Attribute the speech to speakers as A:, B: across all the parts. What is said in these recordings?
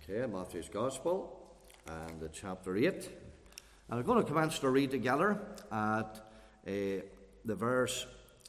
A: Okay, Matthew's Gospel and chapter 8. And we're going to commence to read together at the verse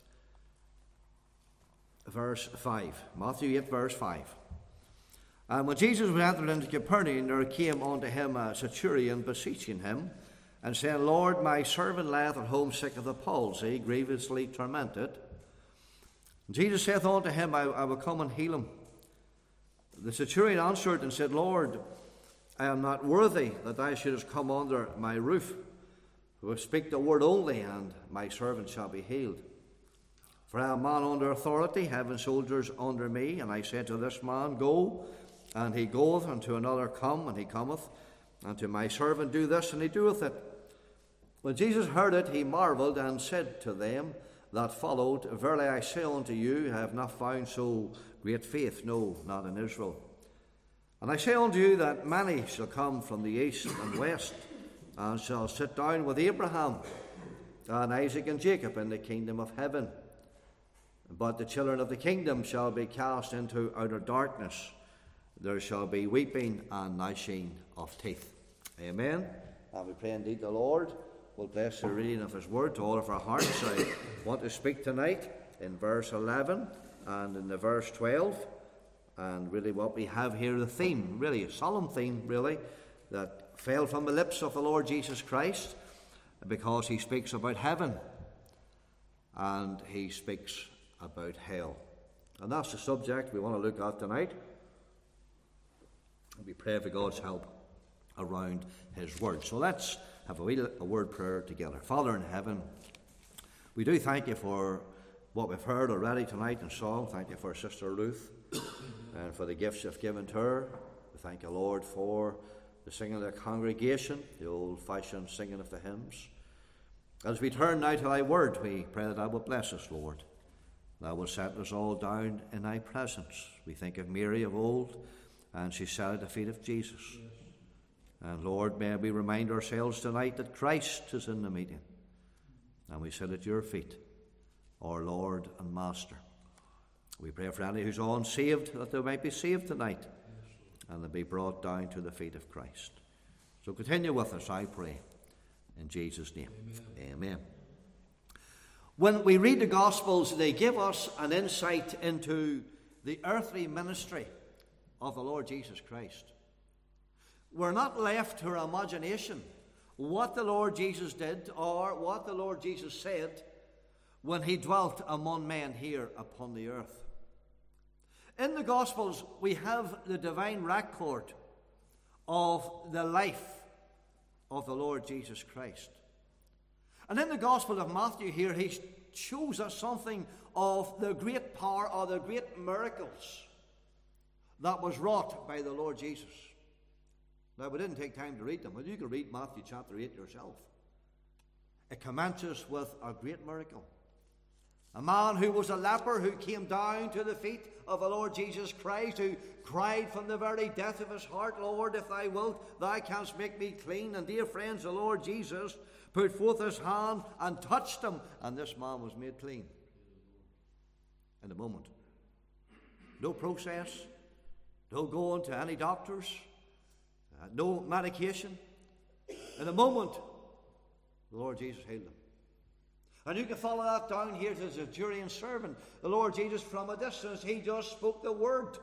A: 5. Matthew 8, verse 5. And when Jesus was entered into Capernaum, there came unto him a centurion beseeching him, and saying, Lord, my servant lieth at home sick of the palsy, grievously tormented. And Jesus saith unto him, I will come and heal him. The centurion answered and said, Lord, I am not worthy that thou shouldest come under my roof. I will speak the word only, and my servant shall be healed. For I am a man under authority, having soldiers under me. And I said to this man, Go, and he goeth, and to another, Come, and he cometh, and to my servant, Do this, and he doeth it. When Jesus heard it, he marvelled, and said to them that followed, Verily I say unto you, I have not found so great faith, no, not in Israel. And I say unto you that many shall come from the east and west, and shall sit down with Abraham and Isaac and Jacob in the kingdom of heaven. But the children of the kingdom shall be cast into outer darkness. There shall be weeping and gnashing of teeth. Amen. And we pray indeed the Lord will bless the reading of his word to all of our hearts. I want to speak tonight in verse 11 and in the verse 12. And really what we have here, the theme, really a solemn theme, really, that fell from the lips of the Lord Jesus Christ, because he speaks about heaven and he speaks about hell. And that's the subject we want to look at tonight. And we pray for God's help around his word. So let's have a word prayer together. Father in heaven, we do thank you for what we've heard already tonight in song. Thank you for Sister Ruth and for the gifts you've given to her. We thank you, Lord, for the singing of the congregation, the old-fashioned singing of the hymns. As we turn now to thy word, we pray that thou wilt bless us, Lord. Thou wilt set us all down in thy presence. We think of Mary of old, and she sat at the feet of Jesus. Yes. And Lord, may we remind ourselves tonight that Christ is in the meeting, and we sit at your feet, our Lord and Master. We pray for any who's unsaved, that they might be saved tonight, and they be brought down to the feet of Christ. So continue with us, I pray, in Jesus' name. Amen. When we read the Gospels, they give us an insight into the earthly ministry of the Lord Jesus Christ. We're not left to our imagination what the Lord Jesus did or what the Lord Jesus said when he dwelt among men here upon the earth. In the Gospels, we have the divine record of the life of the Lord Jesus Christ. And in the Gospel of Matthew here, he shows us something of the great power or the great miracles that was wrought by the Lord Jesus. Now, we didn't take time to read them, but you can read Matthew chapter 8 yourself. It commences with a great miracle. A man who was a leper, who came down to the feet of the Lord Jesus Christ, who cried from the very depth of his heart, Lord, if thou wilt, thou canst make me clean. And dear friends, the Lord Jesus put forth his hand and touched him, and this man was made clean in a moment. No process, no going to any doctors, no medication. In a moment, the Lord Jesus healed him. And you can follow that down here to the centurion's servant. The Lord Jesus, from a distance, he just spoke the word,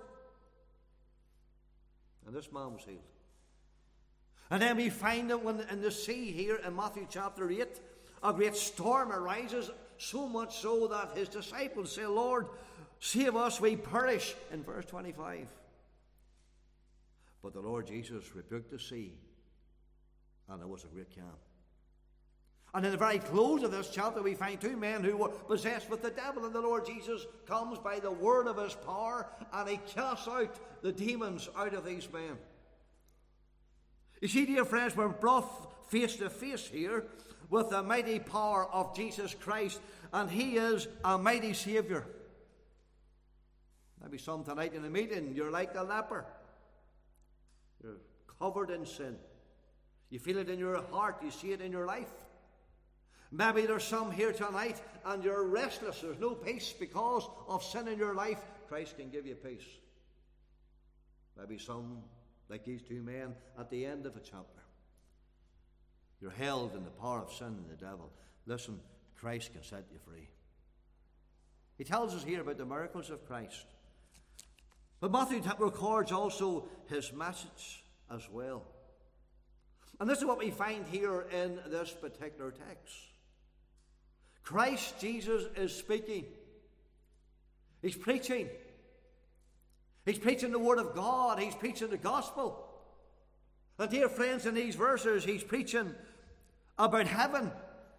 A: and this man was healed. And then we find that when in the sea here in Matthew chapter 8, a great storm arises, so much so that his disciples say, Lord, save us, we perish, in verse 25. But the Lord Jesus rebuked the sea, and there was a great calm. And in the very close of this chapter, we find two men who were possessed with the devil, and the Lord Jesus comes by the word of his power, and he casts out the demons out of these men. You see, dear friends, we're brought face to face here with the mighty power of Jesus Christ, and he is a mighty Saviour. Maybe some tonight in the meeting, you're like the leper. You're covered in sin. You feel it in your heart, you see it in your life. Maybe there's some here tonight and you're restless. There's no peace because of sin in your life. Christ can give you peace. Maybe some like these two men at the end of a chapter. You're held in the power of sin and the devil. Listen, Christ can set you free. He tells us here about the miracles of Christ. But Matthew records also his message as well. And this is what we find here in this particular text. Christ Jesus is speaking. He's preaching. He's preaching the Word of God. He's preaching the gospel. And dear friends, in these verses, he's preaching about heaven.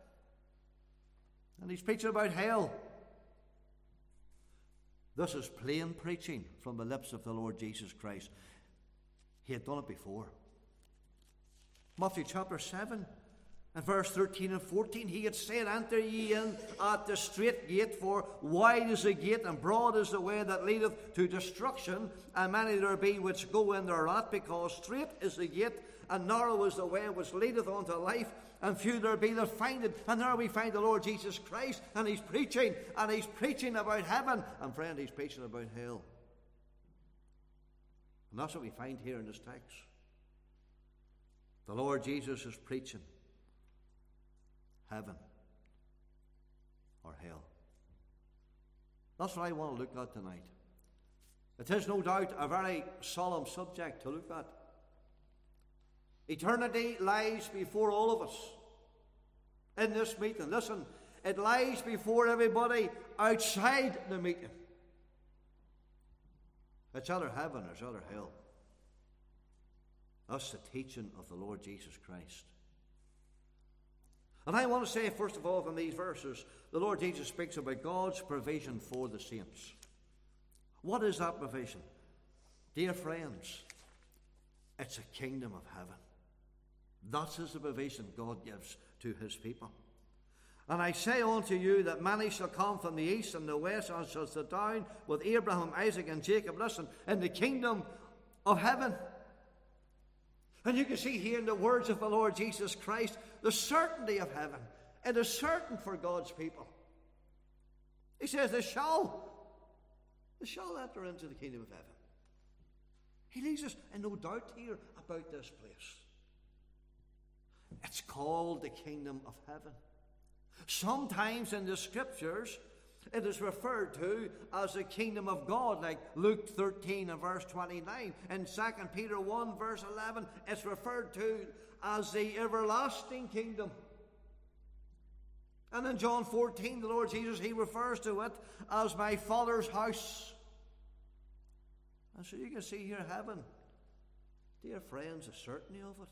A: And he's preaching about hell. This is plain preaching from the lips of the Lord Jesus Christ. He had done it before. Matthew chapter 7 and verse 13 and 14, he had said, "Enter ye in at the strait gate, for wide is the gate and broad is the way that leadeth to destruction, and many there be which go in thereat, because strait is the gate and narrow is the way which leadeth unto life, and few there be that find it." And there we find the Lord Jesus Christ, and he's preaching about heaven, and friend, he's preaching about hell. And that's what we find here in this text. The Lord Jesus is preaching heaven or hell. That's what I want to look at tonight. It is no doubt a very solemn subject to look at. Eternity lies before all of us in this meeting. Listen, it lies before everybody outside the meeting. It's either heaven or it's either hell. That's the teaching of the Lord Jesus Christ. And I want to say, first of all, from these verses, the Lord Jesus speaks about God's provision for the saints. What is that provision? Dear friends, it's a kingdom of heaven. That is the provision God gives to his people. "And I say unto you that many shall come from the east and the west, and shall sit down with Abraham, Isaac, and Jacob," listen, "in the kingdom of heaven." And you can see here in the words of the Lord Jesus Christ the certainty of heaven. It is certain for God's people. He says they shall enter into the kingdom of heaven. He leaves us in no doubt here about this place. It's called the kingdom of heaven. Sometimes in the scriptures it is referred to as the kingdom of God, like Luke 13 and verse 29. In 2 Peter 1 verse 11, it's referred to as the everlasting kingdom. And in John 14, the Lord Jesus, he refers to it as my Father's house. And so you can see here heaven, dear friends, the certainty of it.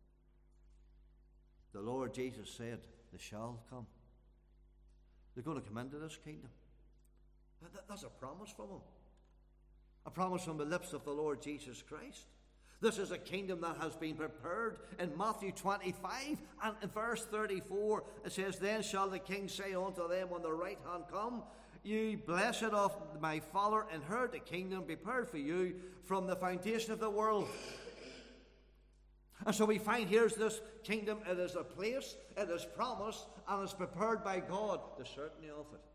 A: The Lord Jesus said, they shall come. They're going to come into this kingdom. That's a promise from him. A promise from the lips of the Lord Jesus Christ. This is a kingdom that has been prepared. In Matthew 25 and in verse 34, it says, "Then shall the king say unto them on the right hand, Come, ye blessed of my Father, inherit the kingdom prepared for you from the foundation of the world." And so we find here's this kingdom. It is a place, it is promised, and it's prepared by God, the certainty of it.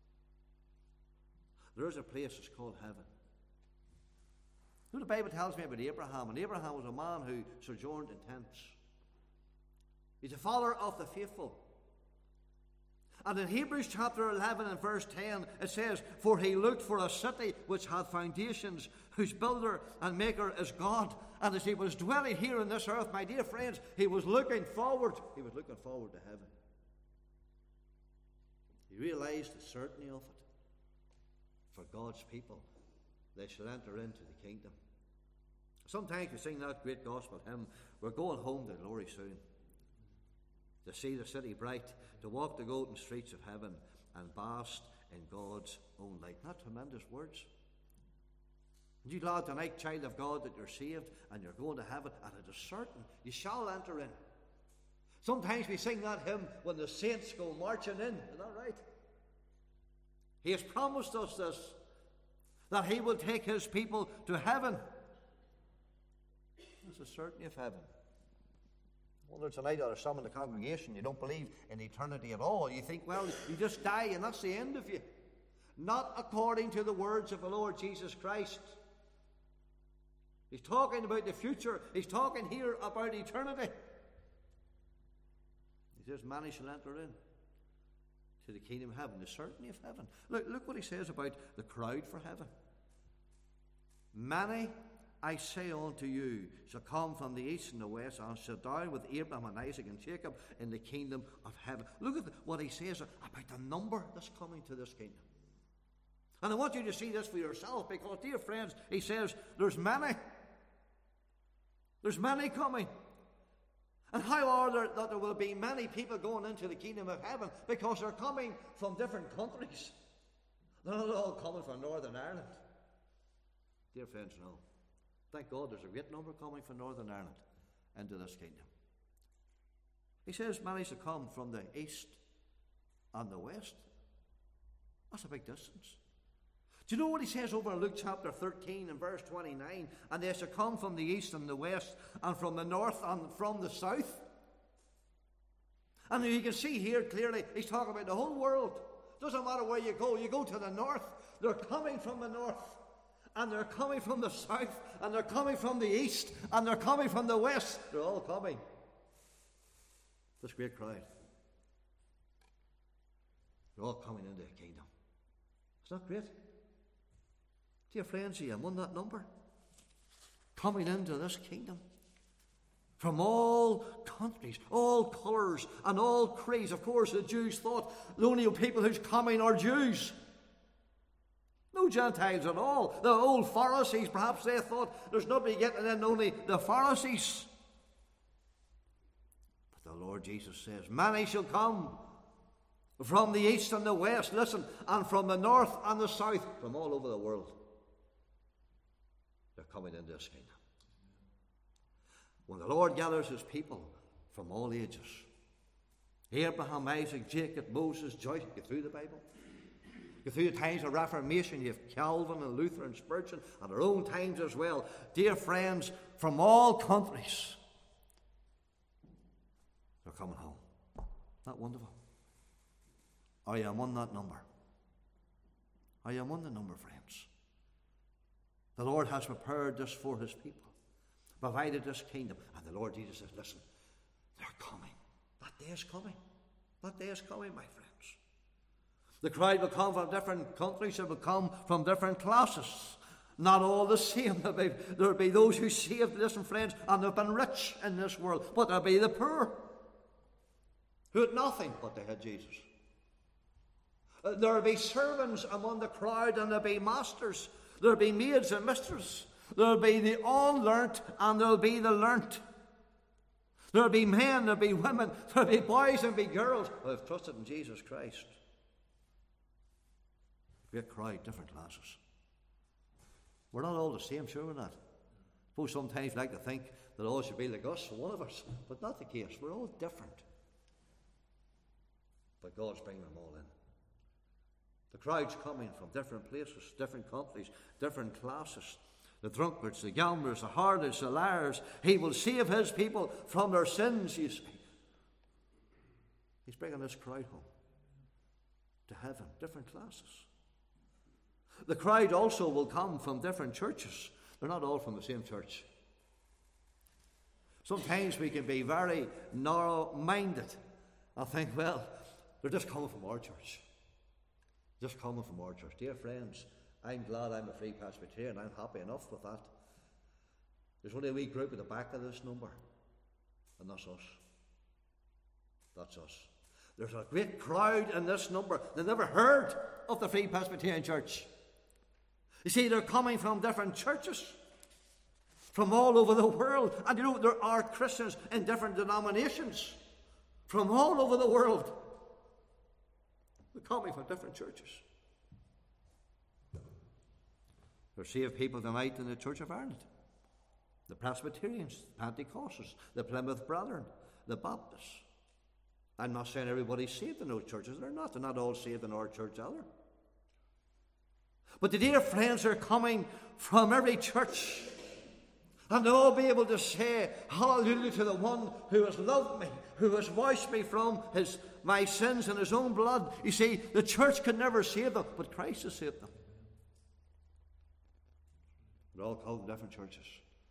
A: There is a place, it's called heaven. The Bible tells me about Abraham, and Abraham was a man who sojourned in tents. He's the father of the faithful. And in Hebrews chapter 11 and verse 10, it says, "For he looked for a city which had foundations, whose builder and maker is God." And as he was dwelling here on this earth, my dear friends, he was looking forward. He was looking forward to heaven. He realized the certainty of it. For God's people, they shall enter into the kingdom. Sometimes we sing that great gospel hymn, "We're going home to glory soon, to see the city bright, to walk the golden streets of heaven, and bask in God's own light." Not tremendous words. And you glad tonight, child of God, that you're saved and you're going to heaven, and it is certain you shall enter in. Sometimes we sing that hymn when the saints go marching in. Is that right? He has promised us this, that he will take his people to heaven. It's the certainty of heaven. Wonder tonight there are some in the congregation, you don't believe in eternity at all. You think, well, you just die and that's the end of you. Not according to the words of the Lord Jesus Christ. He's talking about the future. He's talking here about eternity. He says, many shall enter in to the kingdom of heaven, the certainty of heaven. Look what he says about the crowd for heaven. Many, I say unto you, shall come from the east and the west, and shall die with Abraham and Isaac and Jacob in the kingdom of heaven. Look at what he says about the number that's coming to this kingdom. And I want you to see this for yourself, because, dear friends, he says there's many. There's many coming. And how are there that there will be many people going into the kingdom of heaven? Because they're coming from different countries. They're not all coming from Northern Ireland. Dear friends, no. Thank God there's a great number coming from Northern Ireland into this kingdom. He says many shall come from the east and the west. That's a big distance. Do you know what he says over in Luke chapter 13 and verse 29? And they shall come from the east and the west, and from the north and from the south. And you can see here clearly, he's talking about the whole world. Doesn't matter where you go to the north. They're coming from the north, and they're coming from the south, and they're coming from the east, and they're coming from the west. They're all coming. This great crowd. They're all coming into the kingdom. Isn't that great? Dear friends, you won that number. Coming into this kingdom. From all countries, all colours, and all creeds. Of course, the Jews thought the only people who's coming are Jews. No Gentiles at all. The old Pharisees, perhaps they thought there's nobody getting in, only the Pharisees. But the Lord Jesus says, many shall come from the east and the west, listen, and from the north and the south, from all over the world. They're coming into this kingdom. When the Lord gathers his people from all ages, Abraham, Isaac, Jacob, Moses, Joyce, get through the Bible. Get through the times of Reformation, you have Calvin and Luther and Spurgeon, and our own times as well. Dear friends, from all countries, they're coming home. Isn't that wonderful? I am on that number. I am on the number, friends. The Lord has prepared this for his people, provided this kingdom. And the Lord Jesus says, listen, they're coming. That day is coming. That day is coming, my friends. The crowd will come from different countries. It will come from different classes. Not all the same. There will be those who saved, listen, friends, and have been rich in this world. But there will be the poor, who had nothing, but they had Jesus. There will be servants among the crowd, and there will be masters. There will be maids and mistresses. There will be the unlearnt, and there will be the learnt. There will be men, there will be women, there will be boys and be girls who have trusted in Jesus Christ. Great crowd, different classes. We're not all the same, sure we're not. I suppose sometimes we like to think that all should be like us, one of us, but not the case. We're all different. But God's bringing them all in. The crowd's coming from different places, different countries, different classes. The drunkards, the gamblers, the harlots, the liars. He will save his people from their sins, you see. He's bringing this crowd home to heaven, different classes. The crowd also will come from different churches. They're not all from the same church. Sometimes we can be very narrow-minded and think, well, they're just coming from our church. Just coming from our church. Dear friends, I'm glad I'm a Free Presbyterian. I'm happy enough with that. There's only a wee group at the back of this number, and that's us. That's us. There's a great crowd in this number that never heard of the Free Presbyterian Church. You see, they're coming from different churches, from all over the world. And you know, there are Christians in different denominations from all over the world. They're coming from different churches. There are saved people tonight in the Church of Ireland. The Presbyterians, the Pentecostals, the Plymouth Brethren, the Baptists. I'm not saying everybody's saved in those churches. They're not. They're not all saved in our church either. But the dear friends are coming from every church. And they'll all be able to say hallelujah to the one who has loved me, who has washed me from my sins in his own blood. You see, the church could never save them, but Christ has saved them. They're all called different churches.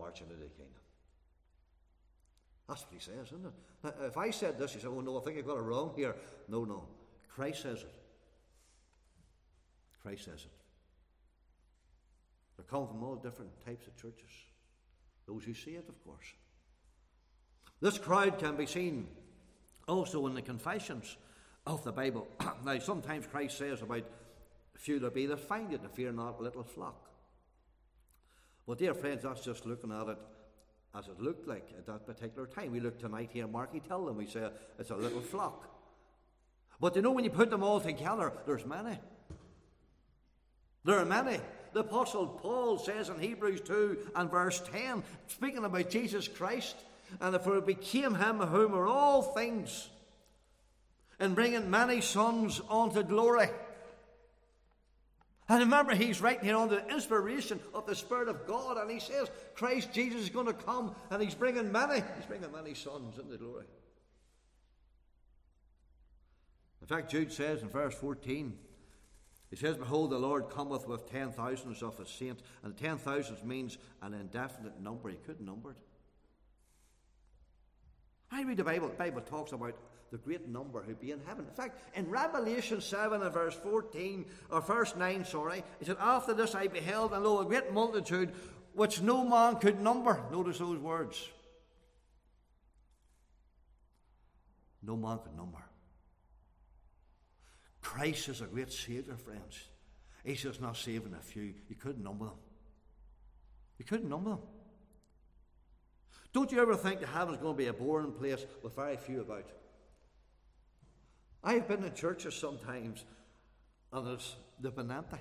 A: march into the kingdom. That's what he says, isn't it? Now, if I said this, you say, oh no, I think I got it wrong here. No. Christ says it. Christ says it. They come from all different types of churches. Those who see it, of course. This crowd can be seen also in the confessions of the Bible. Now, sometimes Christ says about few there be that find it, and fear not, little flock. Well, dear friends, that's just looking at it as it looked like at that particular time. We look tonight here, Marky tell them, we say it's a little flock. But you know, when you put them all together, there's many. There are many. The Apostle Paul says in Hebrews 2 and verse 10, speaking about Jesus Christ, and if it became him whom are all things, and bringing many sons unto glory. And remember, he's writing here under the inspiration of the Spirit of God, and he says Christ Jesus is going to come, and he's bringing many sons into glory. In fact, Jude says in verse 14, he says, behold, the Lord cometh with 10,000s of his saints. And 10,000s means an indefinite number. He couldn't number it. I read the Bible. The Bible talks about the great number who be in heaven. In fact, in Revelation 7 and verse 14, or verse 9, it said, after this I beheld, and lo, a great multitude, which no man could number. Notice those words. No man could number. Christ is a great Saviour, friends. He's just not saving a few. You couldn't number them. You couldn't number them. Don't you ever think that heaven's going to be a boring place with very few about? I've been in churches sometimes, and they've been empty.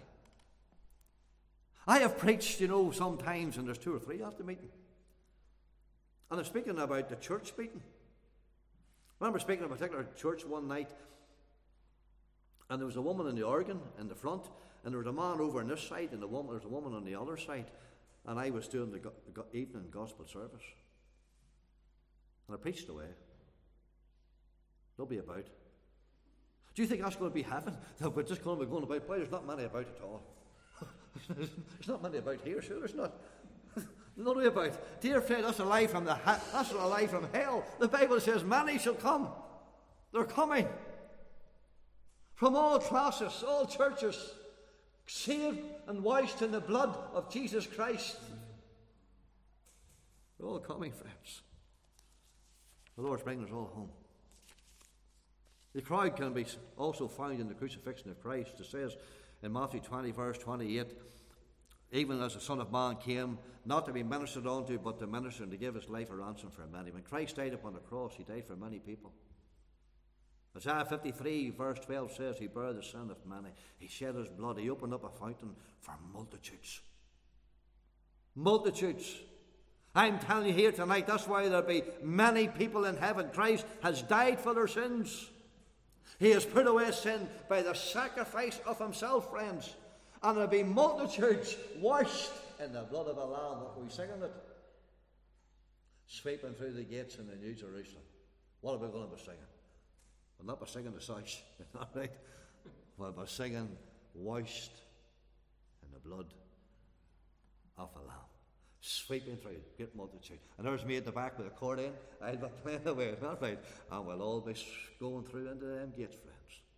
A: I have preached, sometimes, and there's 2 or 3 at the meeting. And I'm speaking about the church meeting. I remember speaking of a particular church one night, and there was a woman in the organ in the front, and there was a man over on this side, and there was a woman on the other side, and I was doing the evening gospel service. And I preached away. They'll be about. Do you think that's going to be heaven? That we're just going to be going about? Boy, there's not many about at all. There's not many about here, sure. There's not. Not really about. Dear friend, that's a lie from that's a lie from hell. The Bible says many shall come. They're coming. From all classes, all churches, saved and washed in the blood of Jesus Christ. They're all coming, friends. The Lord's bringing us all home. The crowd can be also found in the crucifixion of Christ. It says in Matthew 20, verse 28, even as the Son of Man came, not to be ministered unto, but to minister and to give his life a ransom for many. When Christ died upon the cross, he died for many people. Isaiah 53 verse 12 says he bare the sin of many. He shed his blood. He opened up a fountain for multitudes. Multitudes. I'm telling you here tonight, that's why there'll be many people in heaven. Christ has died for their sins. He has put away sin by the sacrifice of himself, friends. And there'll be multitudes washed in the blood of the Lamb. What are we singing it? Sweeping through the gates in the New Jerusalem. What are we going to be singing? We'll not be singing the South, not right? We'll be singing washed in the blood of the Lamb. Sweeping through, great multitude. And there's me at the back with a accordion. I'll be playing away, not right? And we'll all be going through into them gates, friends.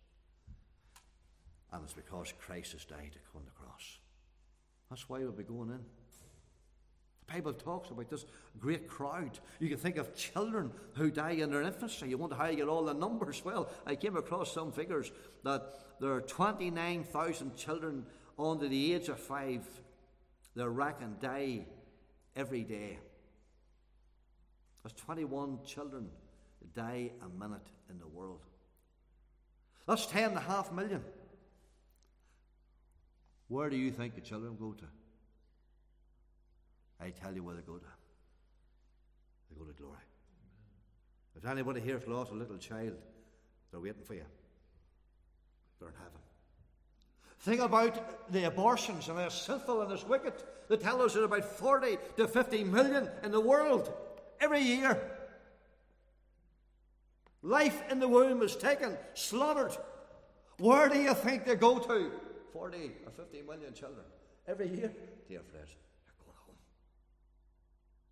A: And it's because Christ has died upon the cross. That's why we'll be going in. The Bible talks about this great crowd. You can think of children who die in their infancy. You wonder how you get all the numbers. Well, I came across some figures that there are 29,000 children under the age of 5 that reckon die every day. That's 21 children that die a minute in the world. That's 10.5 million. Where do you think the children go to? I tell you where they go to. They go to glory. If anybody here has lost a little child, they're waiting for you. They're in heaven. Think about the abortions, and they're sinful and it's wicked. They tell us there's about 40 to 50 million in the world every year. Life in the womb is taken, slaughtered. Where do you think they go to? 40 or 50 million children every year. Dear friends, they're going home.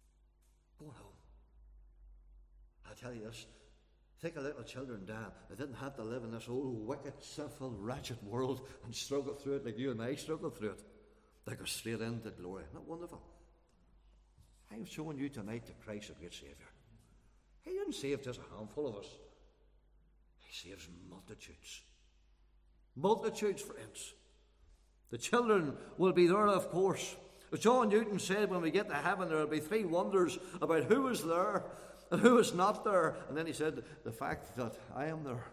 A: tell you this. Think of little children dying. They didn't have to live in this old, wicked, sinful, wretched world and struggle through it like you and I struggle through it. They go straight into glory. Isn't that wonderful? I'm showing you tonight that Christ is a great Saviour. He didn't save just a handful of us. He saves multitudes. Multitudes, friends. The children will be there, of course. As John Newton said, when we get to heaven, there will be 3 wonders about who is there and who is not there. And then he said, the fact that I am there.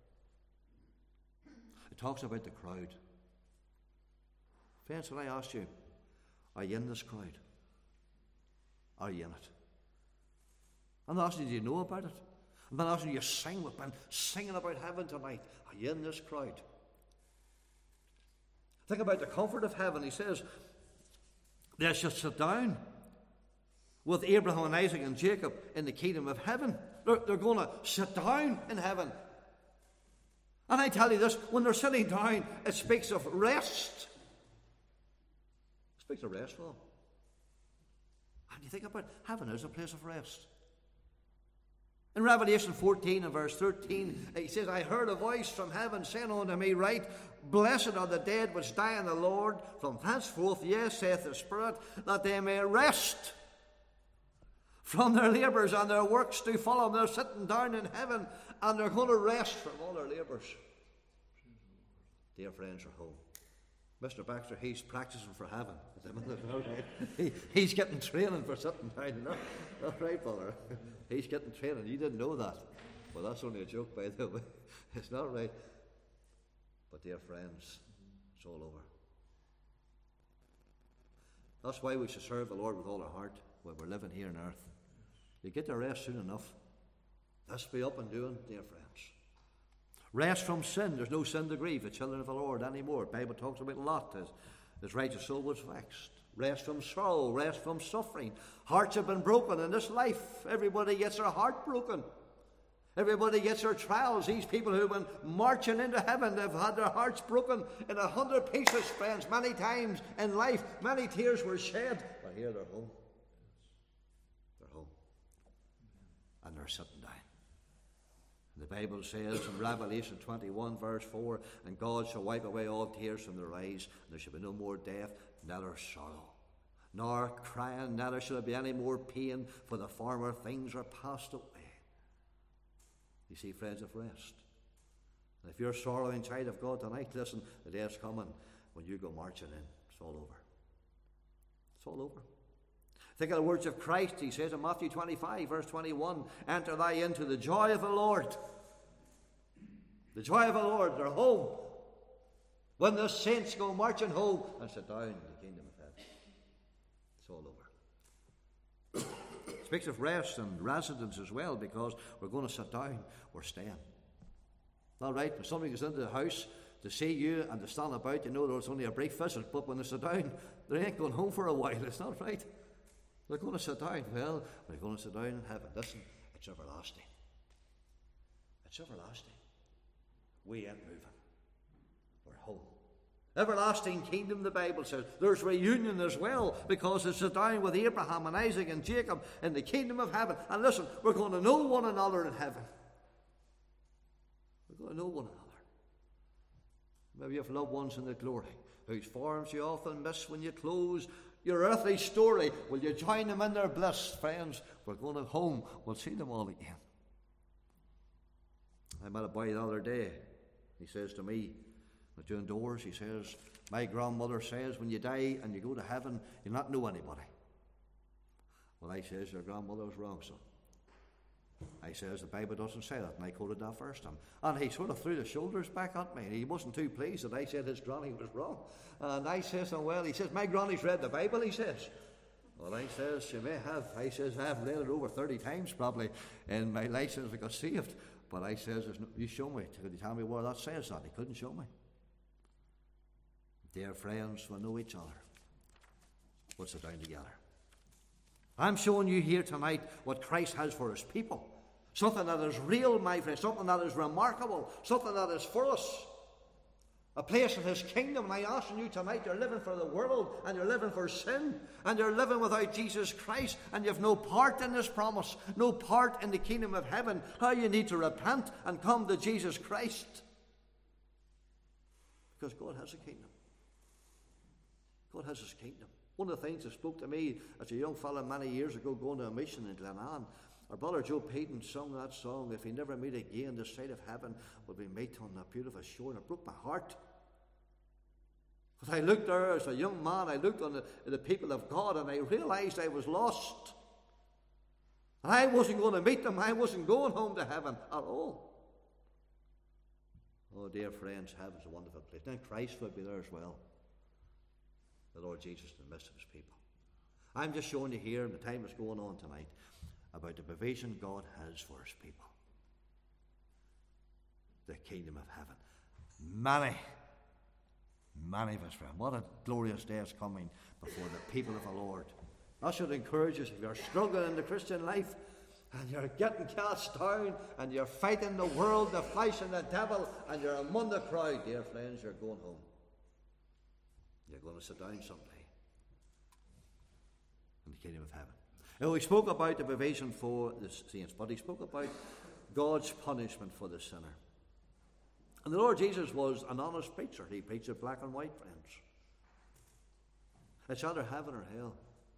A: It talks about the crowd. Friends, when I asked you, are you in this crowd? Are you in it? I'm not asking you, do you know about it? I'm not asking you to sing. We've been singing about heaven tonight. Are you in this crowd? Think about the comfort of heaven. He says, they shall sit down with Abraham and Isaac and Jacob in the kingdom of heaven. They're going to sit down in heaven. And I tell you this, when they're sitting down, it speaks of rest. It speaks of rest for them. And you think about it, heaven is a place of rest. In Revelation 14 and verse 13, he says, I heard a voice from heaven saying unto me, Write, blessed are the dead which die in the Lord from henceforth, yes, saith the Spirit, that they may rest from their labours, and their works do follow them. They're sitting down in heaven, and they're going to rest from all their labours. Dear friends, are home. Mr. Baxter, he's practising for heaven. He's getting training for sitting down. Not right, brother. He's getting training. You didn't know that. Well, that's only a joke, by the way. It's not right. But dear friends, it's all over. That's why we should serve the Lord with all our heart while we're living here on earth. You get to rest soon enough. Let's be up and doing, dear friends. Rest from sin. There's no sin to grieve the children of the Lord anymore. The Bible talks about a lot. His righteous soul was vexed. Rest from sorrow. Rest from suffering. Hearts have been broken in this life. Everybody gets their heart broken. Everybody gets their trials. These people who've been marching into heaven, they've had their hearts broken in 100 pieces, friends, many times in life. Many tears were shed. But here they're home. They're home. And they're sitting down. The Bible says in Revelation 21 verse 4, and God shall wipe away all tears from their eyes, and there shall be no more death, neither sorrow, nor crying, neither shall there be any more pain, for the former things are passed away. You see, friends of rest. And if you're a sorrowing child of God tonight, listen, the day is coming when you go marching in. It's all over. It's all over. Think of the words of Christ. He says in Matthew 25, verse 21, enter thou into the joy of the Lord. The joy of the Lord, they're home. When the saints go marching home and sit down in the kingdom of heaven. It's all over. It speaks of rest and residence as well, because we're going to sit down, we're staying. All right, when somebody goes into the house to see you and to stand about, you know there's only a brief visit, but when they sit down, they ain't going home for a while. It's not right. They're going to sit down. Well, we're going to sit down in heaven. Listen, it's everlasting. It's everlasting. We ain't moving. We're home. Everlasting kingdom, the Bible says. There's reunion as well, because it's sit down with Abraham and Isaac and Jacob in the kingdom of heaven. And listen, we're going to know one another in heaven. We're going to know one another. Maybe you have loved ones in the glory, whose forms you often miss when you close your earthly story. Will you join them in their bliss, friends? We're going home. We'll see them all again. I met a boy the other day. He says to me, we're doing doors, he says, my grandmother says when you die and you go to heaven, you'll not know anybody. Well, I says, your grandmother was wrong, son. I says, the Bible doesn't say that, and I quoted that first time. And he sort of threw the shoulders back at me. He wasn't too pleased that I said his granny was wrong. And I says, oh, well, he says, my granny's read the Bible, he says. Well, I says, she may have. I says, I have read it over 30 times probably in my life since I got saved. But I says, you show me. Could you tell me where that says that? He couldn't show me. Dear friends, we'll know each other. We'll sit down together. I'm showing you here tonight what Christ has for his people. Something that is real, my friends. Something that is remarkable. Something that is for us. a place in his kingdom. And I'm asking you tonight, you're living for the world, and you're living for sin, and you're living without Jesus Christ, and you have no part in this promise, no part in the kingdom of heaven. How you need to repent and come to Jesus Christ. Because God has a kingdom. God has his kingdom. One of the things that spoke to me as a young fellow many years ago going to a mission in Glenanne, our brother Joe Payton sung that song, "If we never meet again, this side of heaven will we meet on that beautiful shore." And it broke my heart. Because I looked there as a young man, I looked on the people of God, and I realized I was lost. And I wasn't going to meet them. I wasn't going home to heaven at all. Oh, dear friends, heaven's a wonderful place. Then Christ will be there as well. The Lord Jesus in the midst of his people. I'm just showing you here, and the time is going on tonight, about the provision God has for his people. The kingdom of heaven. Many of us, friends. What a glorious day is coming before the people of the Lord. I should encourage us, if you're struggling in the Christian life, and you're getting cast down, and you're fighting the world, the flesh, and the devil, and you're among the crowd, dear friends, you're going home. You're going to sit down someday in the kingdom of heaven. Now, we spoke about the provision for the saints, but he spoke about God's punishment for the sinner. And the Lord Jesus was an honest preacher. He preached it black and white, friends. It's either heaven or hell.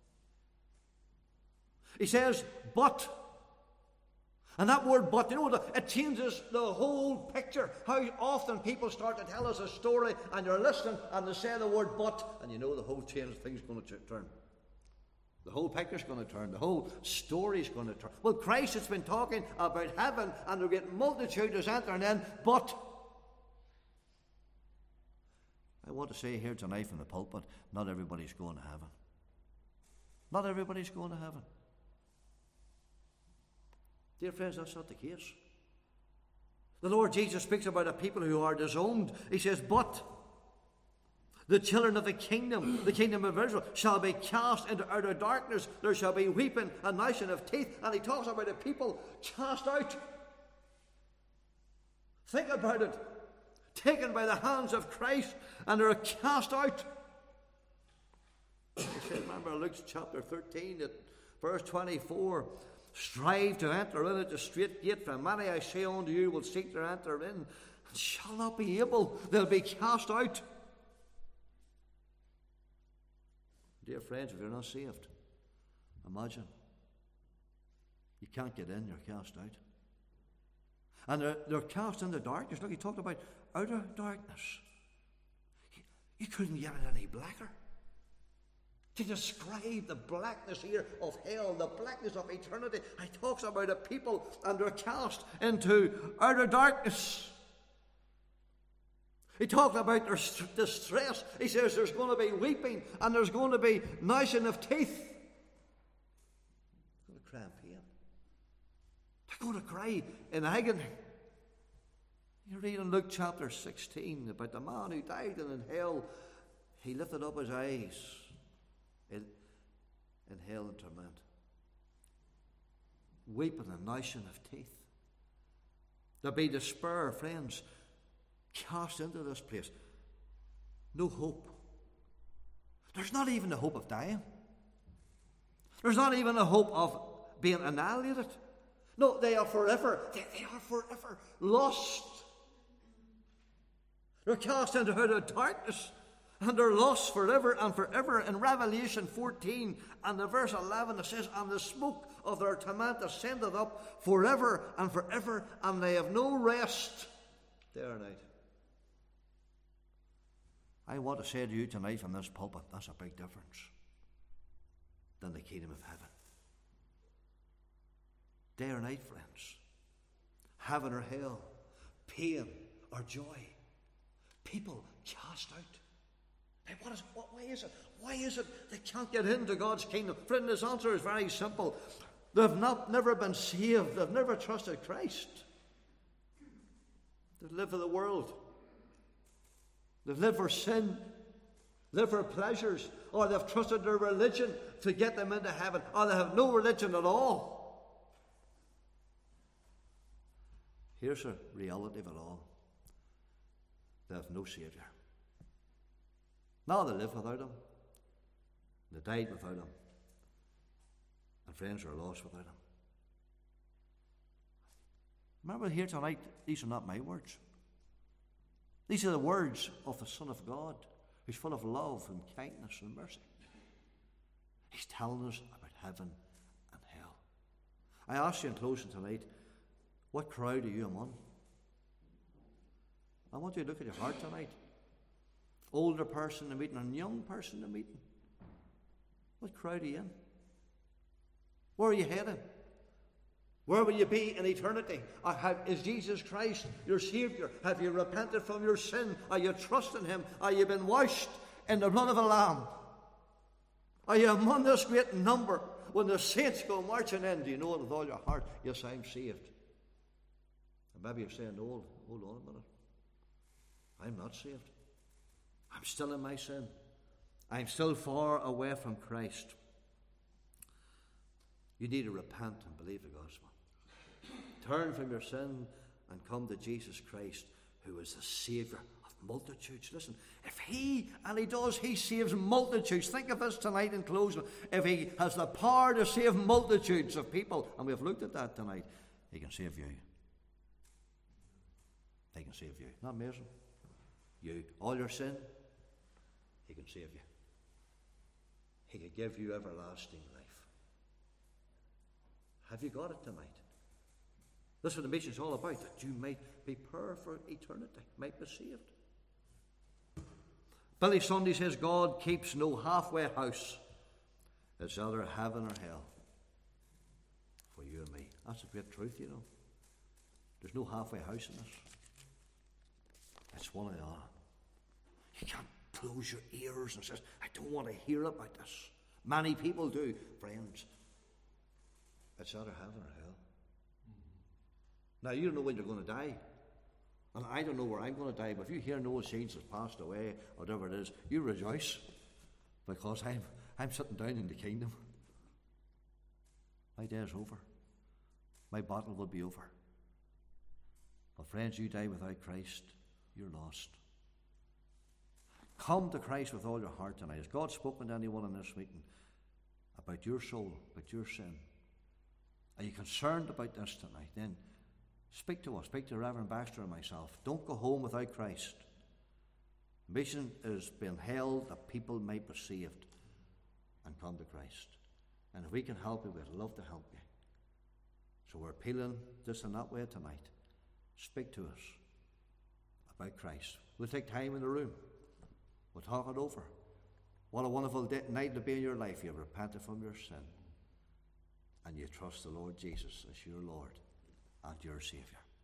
A: He says, but. And that word but, you know, it changes the whole picture. How often people start to tell us a story, and you're listening, and they say the word but, and you know the whole change of things is going to turn. The whole picture's going to turn. The whole story's going to turn. Well, Christ has been talking about heaven, and there'll get multitudes entering in, but I want to say here tonight from the pulpit, not everybody's going to heaven. Not everybody's going to heaven. Dear friends, that's not the case. The Lord Jesus speaks about a people who are disowned. He says, but the children of the kingdom of Israel, shall be cast into outer darkness. There shall be weeping and gnashing of teeth. And he talks about a people cast out. Think about it. Taken by the hands of Christ, and they're cast out. He said, remember Luke chapter 13, at verse 24, strive to enter in at the straight gate, for many I say unto you will seek to enter in, and shall not be able. They'll be cast out. Dear friends, if you're not saved, imagine. You can't get in, you're cast out. And they're cast into darkness. Look, he talked about outer darkness. You couldn't get it any blacker. To describe the blackness here of hell, the blackness of eternity, he talks about a people, and they're cast into outer darkness. He talked about their distress. He says there's going to be weeping, and there's going to be gnashing of teeth. They're going to cry in pain. They're going to cry in agony. You read in Luke chapter 16 about the man who died, and in hell he lifted up his eyes in hell and torment, weeping and gnashing of teeth. There'll be despair, friends, cast into this place. No hope. There's not even the hope of dying. There's not even a hope of being annihilated. No, they are forever. They are forever lost. They're cast into outer darkness, and they're lost forever and forever. In Revelation 14 and the verse 11 it says, and the smoke of their torment ascended up forever and forever, and they have no rest day or night. I want to say to you tonight from this pulpit, that's a big difference than the kingdom of heaven. Day or night, friends. Heaven or hell. Pain or joy. People cast out. Hey, why is it? Why is it they can't get into God's kingdom? Friend, his answer is very simple. They've never been saved. They've never trusted Christ. They've lived for the world. They've lived for sin, lived for pleasures, or they've trusted their religion to get them into heaven, or they have no religion at all. Here's the reality of it all. they have no Saviour. Now they live without him. They died without him. And friends are lost without him. Remember here tonight, these are not my words. These are the words of the Son of God, who's full of love and kindness and mercy. He's telling us about heaven and hell. I ask you in closing tonight, what crowd are you among? I want you to look at your heart tonight. Older person in the meeting and young person in the meeting. What crowd are you in? Where are you heading? Where will you be in eternity? Is Jesus Christ your Saviour? Have you repented from your sin? Are you trusting him? Are you been washed in the blood of a lamb? Are you among this great number when the saints go marching in? Do you know it with all your heart? Yes, I'm saved. And maybe you're saying, no, hold on a minute. I'm not saved. I'm still in my sin. I'm still far away from Christ. You need to repent and believe the gospel. Turn from your sin and come to Jesus Christ, who is the Saviour of multitudes. Listen, if he saves multitudes. Think of this tonight in closing. If he has the power to save multitudes of people, and we've looked at that tonight, he can save you. He can save you. Isn't that amazing? You, all your sin, he can save you. He can give you everlasting life. Have you got it tonight? That's what the mission's all about, that you might be pure for eternity, might be saved. Billy Sunday says God keeps no halfway house. It's either heaven or hell for you and me. That's a great truth, you know. There's no halfway house in this. It's one or the other. You can't close your ears and say, I don't want to hear about this. Many people do, friends. It's either heaven or hell. Now, you don't know when you're going to die. And I don't know where I'm going to die, but if you hear Noah Seeds has passed away, or whatever it is, you rejoice, because I'm sitting down in the kingdom. My day is over. My battle will be over. But friends, you die without Christ, you're lost. Come to Christ with all your heart tonight. Has God spoken to anyone in this meeting about your soul, about your sin? Are you concerned about this tonight? Then speak to us. Speak to Reverend Baxter and myself. Don't go home without Christ. Mission is being held that people might be saved and come to Christ. And if we can help you, we'd love to help you. So we're appealing this and that way tonight. Speak to us about Christ. We'll take time in the room. We'll talk it over. What a wonderful night to be in your life. You've repented from your sin. And you trust the Lord Jesus as your Lord and your Saviour.